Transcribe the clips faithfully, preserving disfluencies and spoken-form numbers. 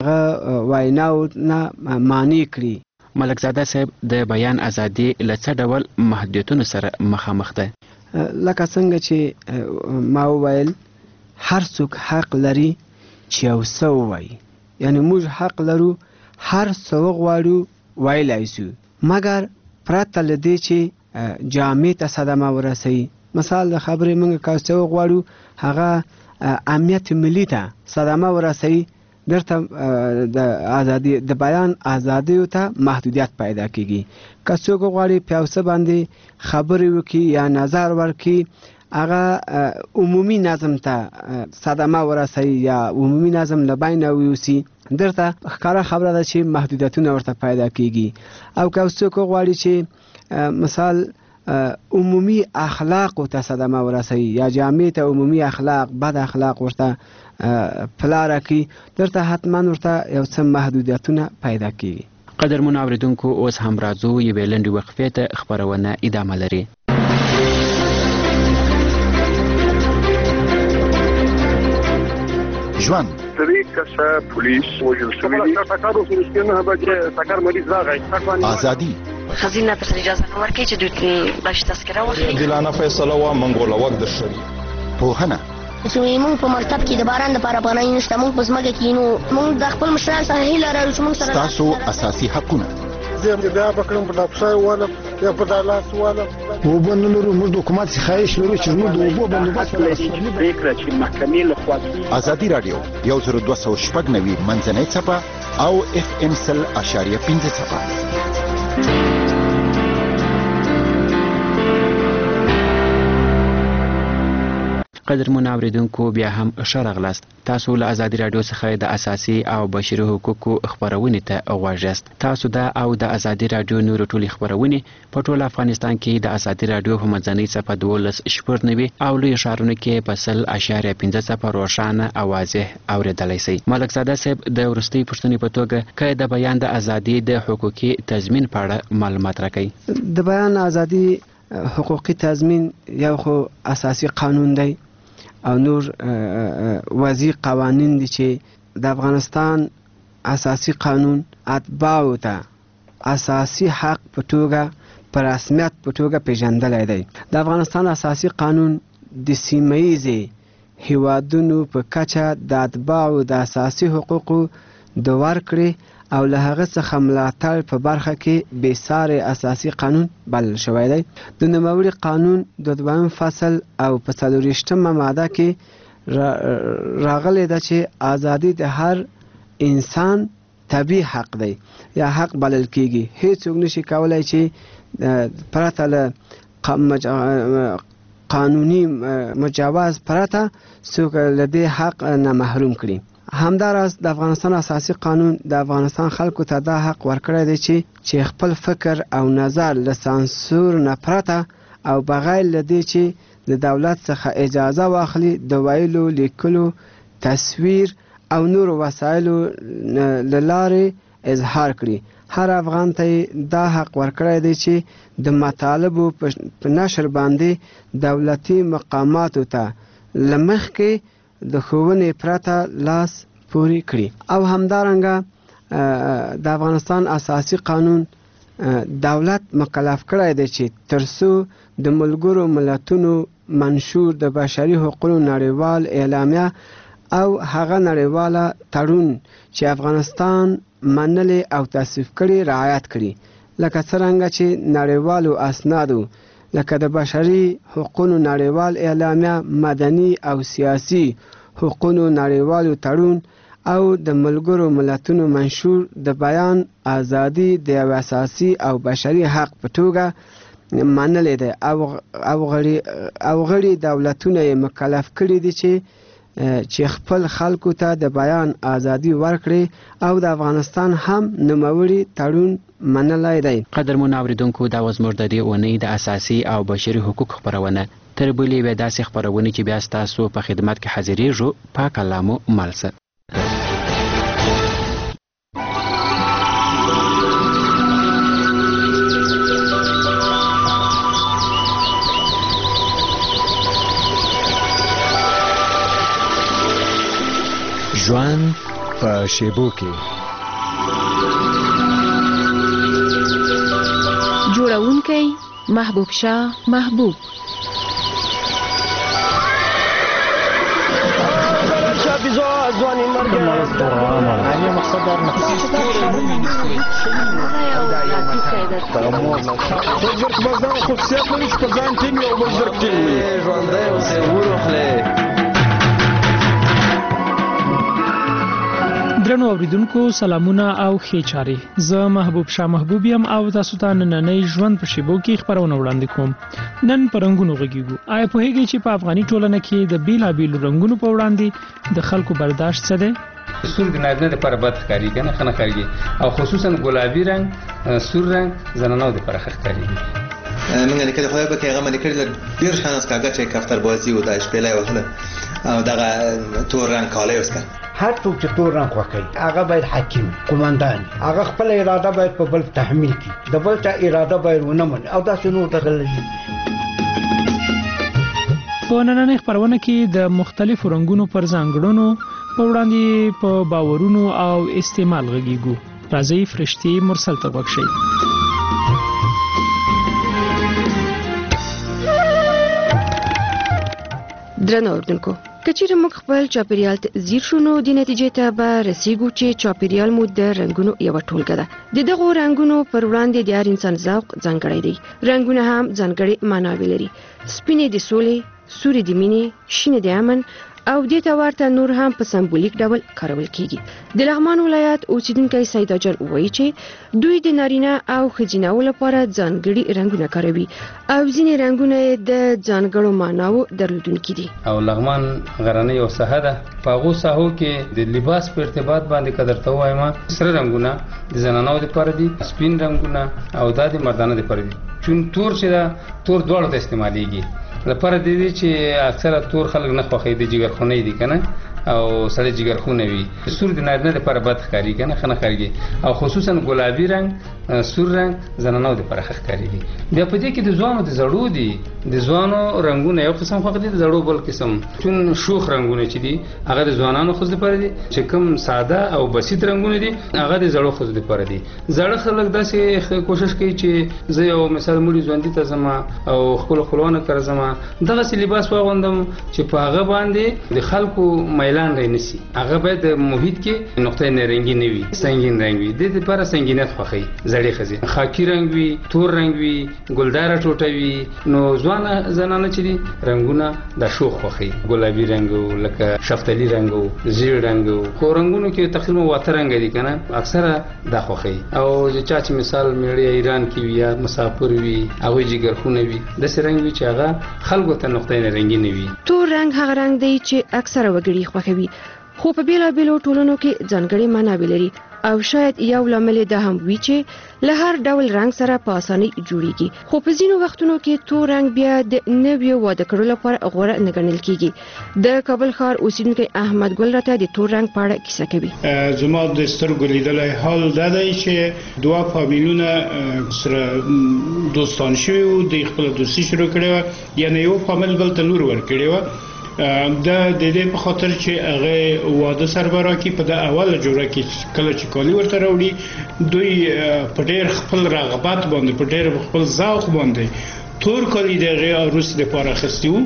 هغه ویناو نه معنی کړي. ملکزاده صاحب د بیان ازادي له څه ډول محدودیتونو سره مخامخ ده؟ لکه څنګه چې ما وویل هر څوک حق لري چې یو څه ووایي، یعنی موږ حق لرو هر څه وغواړو ویلی سو، مګر پرته له دې چې جامع ته صدمه ورسوي. مثال د خبرې موږ که څه وغواړو هغه امنیت ملي ته صدمه ورسوي، درته د ازادي د بیان ازادیو ته محدودیت پیدا کیږي. که څوک غواړي په یو څه باندې خبرې وکړي یا نظر ورکړي، هغه عمومي نظم ته صدمه ورسوي یا عمومي نظم له بینه ویوسي، درته ښکاره خبره ده چې محدودیتونه ورته پیدا کیږي. او که څوک غواړي چې مثال عمومي اخلاق ته صدمه ورسوي یا جامع ته عمومي اخلاق بد اخلاق ورته پلاره کی، درته حتما ورته یو څه محدودیتونه پیدا کیږي. قدرمنو اوریدونکو، اوس هم راځو یوې لنډې وقفې ته، خپرونه ادامه لري. ژوند درې کسه پولیس وژل شوي دي. ټکر وشو چې نه بچ ټکر مریض راغی. ازادي خزینه پر اجازه ورکړي چې دوی باش تذکره واخلي. عادلانه فیصله وا منګوله وخت د شری پوهنه چې موږ په مکتب کې د باران لپاره پناه نشته، موږ په ځمکه کې نو موږ د خپل مشران سره هیله لرو چې موږ سره تاسو اساسي حقونه زه بیا بکرم په افسر والا یا په دالاس والا وبو نه لرو. موږ د حکومت څخه خواهش لرو چې موږ د وبو بندوبست ولرو. فکر چې محکمې له خوا ازادي رادیو یو زر دوه سوه شپږ نوي منځنۍ څپه او اف ام سل اشاریه پنځه څپه. قدرمنو اوریدونکو، بیا هم ښه راغلاست. تاسو له ازادي راډیو څخه د اساسي او بشري حقوقو خپرونې ته غوږ یاست. تاسو دا او د ازادي راډیو نورې ټولې خپرونې په ټول افغانستان کې د ازادي راډیو په منځنۍ څپه دولس شپږ نوي او لوی ښارونو کې په سل اشاریه پنځه څپه روښانه او واضح اورېدلی شئ. ملکزاده صاحب، د وروستۍ پوښتنې په توګه که د بیان د ازادي د حقوقي تضمین په اړه معلومات راکړئ. د بیان ازادي حقوقي تضمین یو خو اساسي قانون دی او نور وضعي قوانین دي چې د افغانستان اساسي قانون اتباعو ته اساسي حق په توګه په رسمیت په توګه پیژندلی دی. د افغانستان اساسي قانون د سیمه ییزې هیوادونو په کچه د اتباعو د اساسي حقوقو د ورکړې او له هغه څخه ملاتړ په برخه کې بېسارې اساسي قانون بلل شوی دی. د نوموړي قانون د دویم فصل او په څلورویشتمه ماده کې راغلی ده چې ازادي د هر انسان طبیعي حق دی یا حق بلل کیږي. هیڅوک نشي کولی چې پرته له قانوني مجوز پرته څوک له دې حق نه محروم کړي. همداراز د افغانستان اساسي قانون د افغانستان خلکو ته دا حق ورکړی دی چې چې خپل فکر او نظر له سانسور نه پرته او بغیر له دې چې د دولت څخه اجازه واخلي د ویلو، لیکلو، تصویر او نور وسایلو له لارې اظهار کړي. هر افغان ته دا حق ورکړی دی چې د مطالبو په نشر باندې دولتي مقاماتو ته له مخکې د ښوونې پرته لاس پورې کړي. او همدارنګه د افغانستان اساسي قانون دولت مکلف کړی دی چې ترڅو د ملګرو ملتونو منشور د بشري حقوقو نړیوال اعلامیه او هغه نړیواله تړون چې افغانستان منلې او تصویب کړي رعایت کړي، لکه څرنګه چې نړیوالو اسنادو لکه د بشري حقوقو نړیوال اعلامیه، مدني او سیاسي حقوقو نړیوالو تړون او د ملګرو ملتونو منشور د بیان ازادي د یو اساسي او بشري حق په توګه منلې ده او غړي دولتونه یې مکلف کړي دي چې چې خپل خلکو ته د بیان ازادي ورکړي او د افغانستان هم نوموړي تړون منلی دی. قدرمنو اوریدونکو، دا وه زموږ د دې اونۍ د اساسي او بشري حقوق خپرونه. تر بلې یوې داسې خپرونې چې بیا ستاسو په خدمت کې حاضرېږو، پاک الله مو مل شه. ژوند په شیبو کې. جوړونکی محبوب شاه محبوب. ځواني مرګ علی مقصد در نه بزرګ مزدان خصوصیت لري چې په ځان ټیم یو بزرګ ټیم وي ژوندی اوسې وروخلې. درنو اوریدونکو سلامونه او ښې چارې. زه محبوب شاه محبوب یم او تاسو ته نننۍ ژوند په شیبو کې خبرونه وړاندې کوم. نن په رنګونو غږیږو. آیا پوهیږئ چې په افغاني ټولنه کې د بیلابیلو رنګونو په وړاندې د خلکو برداشت څه دی؟ سور د نارینه لپاره بد ښکاري کنه خنه ښکاري او خصوصا ګلابي رنګ سور رنګ زنانو لپاره ښه ښکاري. موږ نه کله خو به کې هغه باندې کړل ډیر شانس کاګه چې کفتر بازی و د شپېلې وهله او دغه تور رنګ کاله وسکه. هر څوک چې تور رنګ خوښوي هغه باید حکیم قومندان هغه خپل اراده باید په بل تحمیل کړي د بل چا اراده باید ونه مني او دا څنګه دغلي. په نننۍ خبرونه کې د مختلفو رنګونو پر ځانګړنو په وړاندې په باورونو او استعمال غږیږو. راځي فرشتي مرسل ته وښیي. درنو اوریدونکو کچېرې موږ خپل چاپیریال ته ځیر شو نو د نتیجې ته به رسیږو چې چاپیریال مو د رنګونو یوه ټولګه ده. د دغو رنګونو پر وړاندې د هر انسان ذوق ځانګړی دی. رنګونه هم ځانګړې معناوې لري. سپینې د سولې، سورې د مینې، شینې د امن او دې ته ورته نور هم په سمبولیک ډول کارول کیږي. د لغمان ولایت اوسیدونکی سیدا جان وایي چې دوی د نارینه او ښځینه لپاره ځانګړي رنګونه کاروي او ځینې رنګونه د ځانګړو معناو درلودونکي دي. او لغمان غرنۍ یو ساحه ده. په هغو ساحو کې د لباس په ارتباط باندې قدر ته وایم سره رنګونه د زنانو لپاره دي، سپین رنګونه او د مردانو لپاره دي. چون تور چې دا تور دواړو ته استعمالېږي لپاره د دې چې اکثره تور خلک نه خوښوي د جګرخونۍ دي کنه او سړی جګرخونه وي. سور د نارینه لپاره بد ښکاري کنه خنه ښکاري او خصوصا ګلابي رنګ سور رنګ زنانو لپاره ښه ښکاري. بیا په دې کې د ځوانو د زړو دي د ځوانو رنگونه یو قسم خوښ دي، د زړو بل قسم. چون شوخ رنگونه چې دي هغه د ځوانانو خو لپاره دي، چې کوم ساده او بسيط رنگونه دي هغه د زړو خو لپاره دي. زړه خلک داسې کوشش کوي چې زه یو مثال مولي ځوان دي ته زما او خپل خپلوانه کړم دغه سی لباس واغوندم چې په هغه باندې د خلکو میلان رې نسی. هغه باید محیط کې نقطه نارنجي نه وي، سنگین رنگ وي. د دې لپاره سنگینیت خوښي. زړې خزي خاکی رنگ وي، تور رنگ وي، ګلدار ټوټه وي. نو ځوان زنانه چې دي رنگونه د شوخ خوښي. ګلابي رنگ لکه شفتالي رنگ او زیړ رنگ خو رنگونو کې تقریبا واته رنگ دي کنه اکثره د خوښي. او چې چا چې مثال میړی ایران کې وي یا مسافر وي هغه جګرخونه وي د سرنګ وي چې هغه خلکو ته نقطه نارنجي نه وي. تور رنگ هغه رنگ دی چې اکثره وګړي خوښوي خو په بیلابیلو ټولنو کې ځانګړي معناوې لري او شاید یو لامل دا هم وي چې له هر ډول رنگ سره په اسانۍ جوړیږي. خو په ځینو وختونو کې تور رنگ بیا د نویو واده کړو لپاره غوره نه ګڼل کیږي. د کابل ښار اوسیدونکی احمد ګل راته د تور رنگ په اړه کیسه کوي. زما د سترګو لیدلای حال دا دی چې دوه فامیلونه سره دوستان شوي وو، د خپل دوستي شروع کړې وه، یعنې یو فامیل بل ته لور ورکړې وه. دا د دې په خاطر چې هغه واده سربرا کې په د اوله جوړه کې کله چې کالی ورته راوړي دوی په ډېر خپل رغبت باندې په ډېر خپل ذوق باندې تور کالی دغه عروس لپاره اخیستي وو.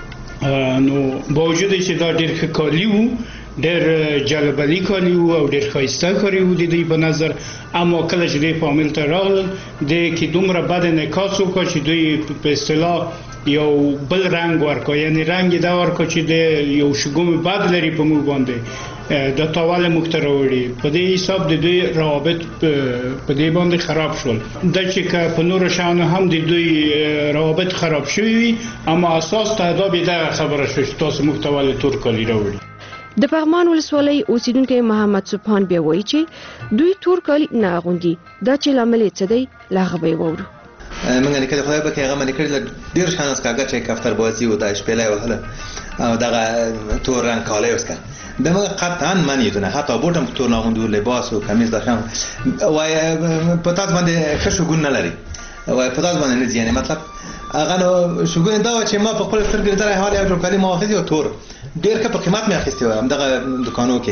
نو باوجود چې دا ډېر ښه کالی وو، ډېر جلبالي کالی وو او ډېر ښایسته کالی وو د دوی په نظر، اما کله چې دوی فامیل ته راغلل د کې دومره بد انعکاس وکړ چې دوی په اصطلاح یو بل رنگ ورکو، یعنی رنگ دا ورکو چې د یو شګوم بد لري په موږ باندې د تاواله موږ ته راوړي. په دې حساب د دوی روابط په دې باندې خراب شول. د چې په نور شانو هم د دوی روابط خراب شوي وي، اما اساس تعداد دا خبره شو چې تاسو موږ ته ولې تور کالی راوړي. د پغمان ولسوالۍ اوسیدونکی محمد سبحان بیا وایي چې دوی تور کالی نه اغوندي. دا چې لامل څه دی لا هغه به وورو. موږ نه کله خدای به کې هغه باندې کړل ډیر شانس کاګه چې کفتر بازی و د شپېلې وهله او دغه تور رنگ کاله وسکه. د موږ قطعا معنی دونه حتی بوټم تور نه غوندو لباس او کمیز داشم وای په تاسو باندې خشو ګون نه لري وای په تاسو باندې نه ځي. مطلب هغه نو شګون دا چې ما په خپل سترګې درې حال یو کلی ما واخذ یو تور ډیر که په قیمت مې اخیستی و هم دغه دکانو کې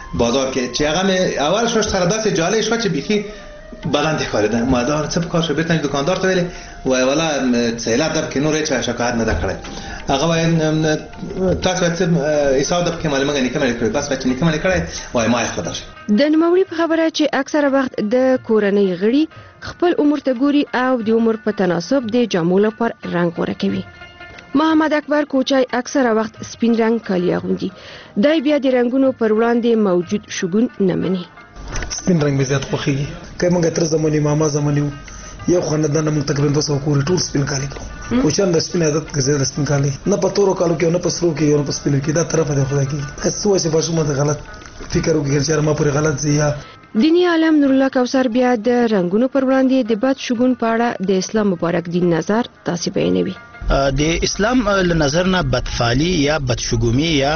بازار کې چې هغه مې اول شوش سره داسې جالب شو چې بيخي بلند ښکارېده. ما دا څه په کار شو بیرته دکاندار ته ویلې وای والا سیلاب در کې نور هیڅ شکایت نه ده کړې. هغه وای تاسو څه حساب د کې معلومه نه کړې کړې تاسو چې نه کړې کړې وای ما یې خدای. د نوموړي په خبره چې اکثره وخت د کورنۍ غړي خپل عمر ته ګوري او د عمر په تناسب د جامو لپاره رنگ غوره کوي. محمد اکبر کوچای اکثره وخت سپین رنگ کالي اغوندي. دای بیا د رنگونو پر وړاندې موجود شګون نه مني. سپین رنگ به زیات خوخي که موږ تر زمونی ماما زمونی یو خاندان موږ تقریبا دوه سوه کورې ټول سپین کالي کوو. کوچان د سپین عادت کې زیات سپین کالي نه په تورو کالو کې نه په سرو کې نه په سپینو کې دا طرف دی خدای کې څه چې باشو مته غلط فکر وکړي چې ما پورې غلط زیه. دینی عالم نور الله کوثر بیا د رنگونو پر وړاندې د بد شګون په اړه د اسلام مبارک دین نظر تاسو بیانوي. د اسلام له نظر نه بدفعلی یا بدشګومی یا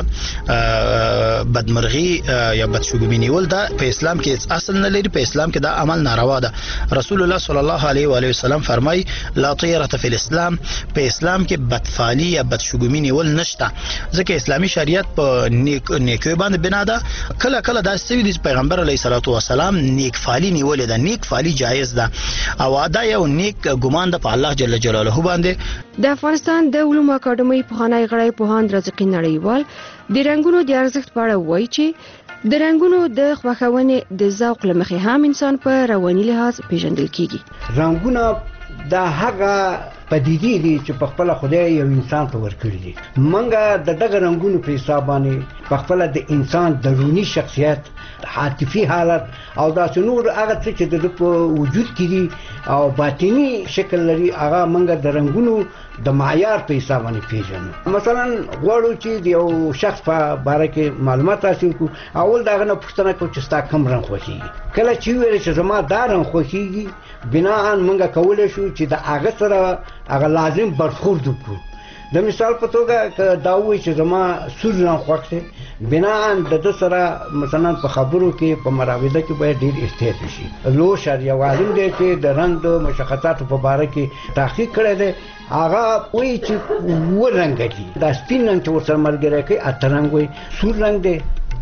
بدمرغي یا بدشګومی نیول دا په اسلام کې اصل نه لري. په اسلام کې دا عمل ناروا ده. رسول الله صلی الله علیه و علیه وسلم فرمای لا طیره فی الاسلام. په اسلام کې بدفعلی یا بدشګومی نیول نشته ځکه اسلامي شریعت په نیک نیکي باندې بنا ده. کله کله دا سوي د پیغمبر علیه الصلاۃ والسلام نیک فعلی نیول ده. نیک فعلی جایز ده او دا یو نیک ګمان ده په الله جل جلاله باندې. د افغانستان د علومو اکاډمۍ پوهنای غړی پوهاند رزقي نړیوال د رنگونو د ارزښت په اړه وایي چې د رنگونو د خوښونې د ذوق له مخې هم انسان په رواني لحاظ پیژندل کیږي. رنگونه دا هغه پدیدې دي چې په خپل خدای یو انسان ته ورکړي دي. منګه د دغه رنگونو په حساب باندې په خپل د انسان درونی شخصیت عاطفي حالت او دا نور هغه څه چې د په وجود کې دي او باطینی شکل لري هغه منګه د رنگونو د معیار په حساب باندې پیژنو. مثلا غواړو چې د یو شخص په باره کې معلومات حاصل کړو اول دا غنه پوښتنه کوو چې ستا کوم رنگ خوښیږي. کله چې ویل چې زما دا رنگ خوښیږي بناء منګه کولای شو چې د هغه سره هغه لازم برخورد وکړو. د مثال په توګه دا وایي چې زما سور رنگ خوښ دی بناء د د سره مثلا په خبرو کې په مراوده کې باید ډیر احتیاط وشي. لوشر یو عالم دی چې د رنگ د مشخصاتو په باره کې تحقیق کړی دی. هغه وایي چې و رنګ دي. دا سپین رنګ چې ورسره ملګری کوي اته رنګ وایي. سور رنګ دی،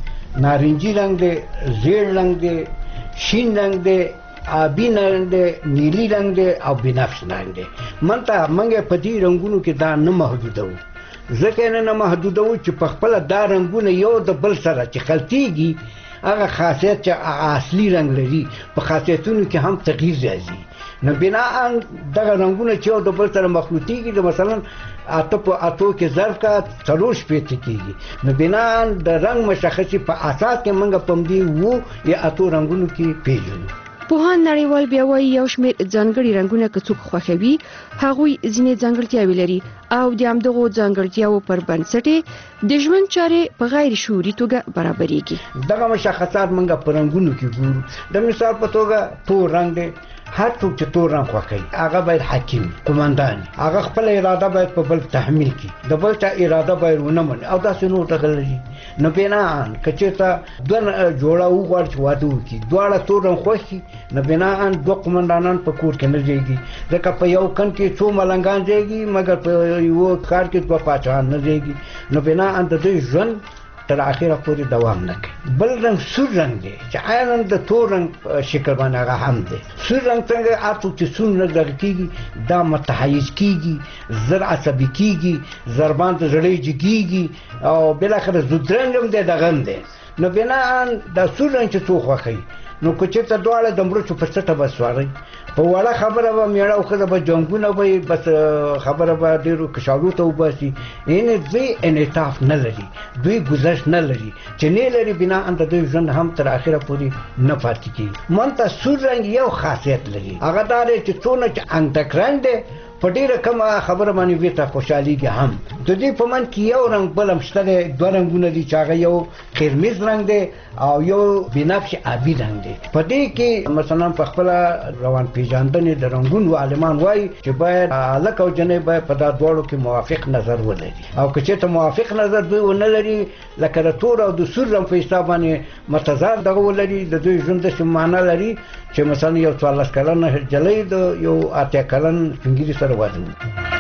نارنجي رنګ دی، زیړ رنګ دی، شین رنګ دی، آبی رنگ دی، نیلی رنگ دی او بنفش رنگ دی. منته منګه په دې رنگونو کې دا نه محدوده وو ځکه نه نه محدوده وو چې په خپل دا رنگونه یو د بل سره چې خلطيږي هغه خاصیت چې اصلي رنگ لري په خاصیتونو کې هم تغییر راځي. نو بناء دغه رنگونه چې یو د بل سره مخلوطيږي مثلا اته په اتو کې ظرف کا څلور شپېته کېږي. نو بناء د رنگ مشخصي په اساس کې منګه پم دی وو یا اتو رنگونو کې پیژنو. پوهان نړیوال بیا وایي یو شمېر ځانګړي رنگونه که څوک خوښوي هغوی ځینې ځانګړتیاوې لري او د همدغو ځانګړتیاوو پر بنسټ د ژوند چارې په غیر شعوري توګه برابرېږي. دغه مشخصات موږ په رنګونو کې ګورو. د مثال په توګه تور رنګ دی. هر څوک چې تور رنګ خوښوي هغه باید حکیم قومندان هغه خپل اراده باید په بل تحمیل کړي. د بل چا اراده باید ونه مني او داسې نور ټکل لري. نو بناء که چېرته دوه جوړه وغواړي چې واده وکړي دواړه تور رنګ خوښي نو بناء دوه قومندانان په کور کې نه ځایږي ځکه په یو کن کې څو ملنګان ځایږي مګر په یو کار کې دوه پاچاهان نه ځایږي. نو بناء د دوی ژوند تر اخره پورې دوام نه کوي. بل رنګ سور رنګ دی چې عین د تور رنګ شکل باندې هغه هم دی. سور رنګ څنګه اته چې سور رنګ دغه کیږي دا متحیز کیږي زر عصبي کیږي ضربان ته زړې جګیږي او بل اخر زود رنګ هم دی دغه هم دی. نو بناء د سور رنګ چې څو خوښي نو که چېرته دواړه د مرچو په سټه بسواري په وړه خبره به میړه او ښځه به جنګونه به بس خبره به ډېرو کشالو ته وباسي. یعنې دوی انعطاف نه لري دوی گذشت نه لري چې نه لري بنا د دوی ژوند هم تر اخره پورې نه پاتې کېږي. منته سور رنګ یو خاصیت لري هغه دا دی چې څونه چې انګټک رنګ دی په ډیره کومه خبره باندې ویته خوشحاليږي هم. د دې په من کې یو رنگ بل هم شته دی دوه رنګونه دي چې هغه یو قرمز رنگ دی او یو بنفش آبي رنگ دی. په دې کې مثلا په خپل روان پیژندنې د رنگونو عالمان وایي چې باید هلک او جنۍ باید په دا دواړو کې موافق نظر ولري او که چېرته موافق نظر دوی ونه لري لکه د تور او د سور رنګ په حساب باندې متضاد دغه ولري د دوی ژوند داسې معنا لري چې مثلا یو څوارلس کلنه نجلۍ د یو اتیا کلن سپین ږیري سره واده وکړي.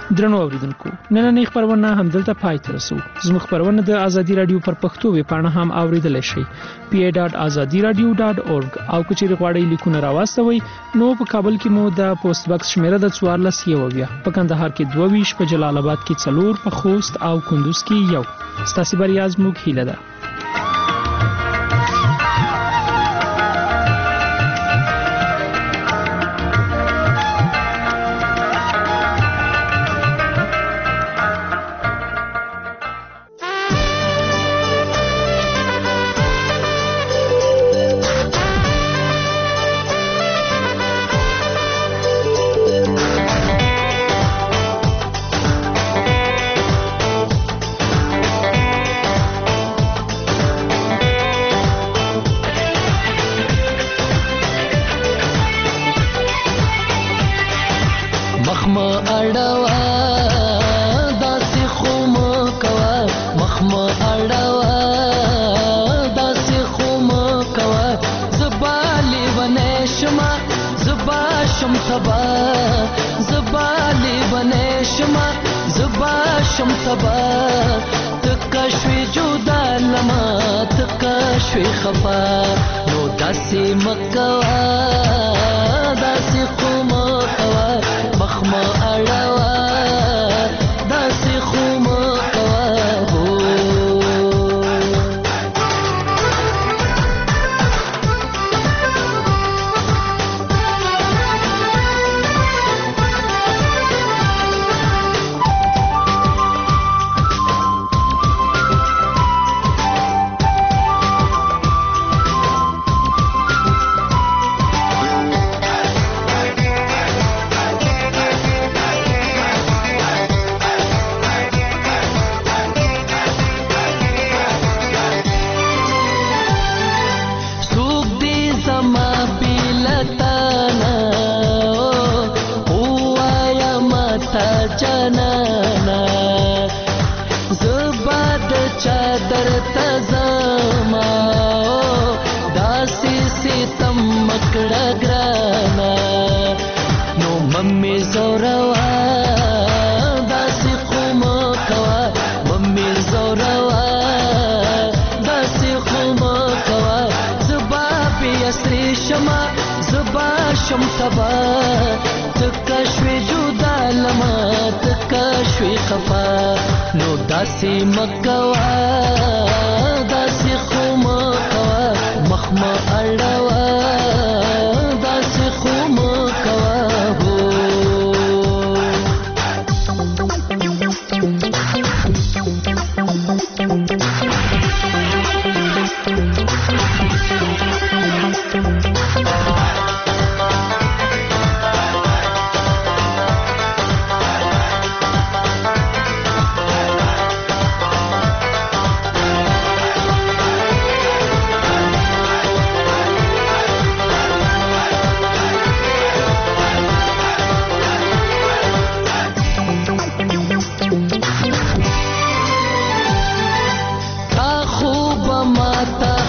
درنو اوریدونکو نننۍ خبرونه همدلته پای ته رسو. زموږ خبرونه د ازادي رادیو پر پښتو ویب پاڼه هم اوریدلای شئ پی ای ډاټ ازادي رادیو ډاټ اورګ او کچېرې غواړئ لیکونه راواستوئ نو په کابل کې مو د پوسټ باکس شمیره د څوارلس یو بیا په کندهار کې دوه ویشت په جلال آباد کې څلور په خوست او کندوز کې یو. ستاسو بریا زموږ هیله ده.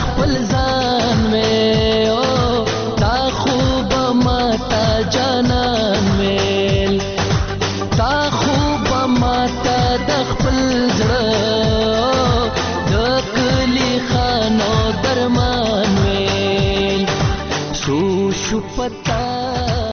जाना